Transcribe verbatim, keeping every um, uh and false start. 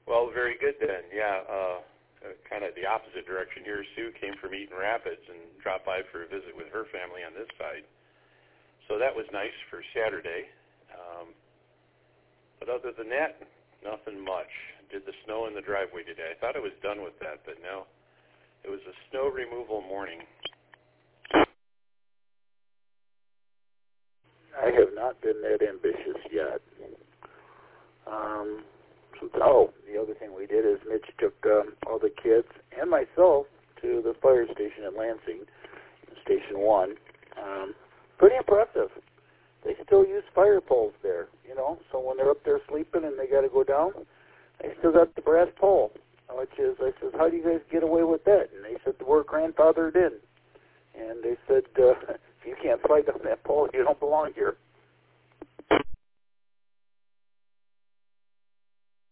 Well, very good then. Yeah, uh, uh, kind of the opposite direction here. Sue came from Eaton Rapids and dropped by for a visit with her family on this side. So that was nice for Saturday. Um, but other than that, nothing much. Did the snow in the driveway today. I thought I was done with that, but no. It was a snow removal morning. I have not been that ambitious yet. Um, so, oh, the other thing we did is Mitch took um, all the kids and myself to the fire station at Lansing, Station one. Um, pretty impressive. They still use fire poles there, you know, so when they're up there sleeping and they got to go down, they still got the brass pole, which is, I said, how do you guys get away with that? And they said, we're grandfathered in. And they said, uh, if you can't slide on that pole, you don't belong here.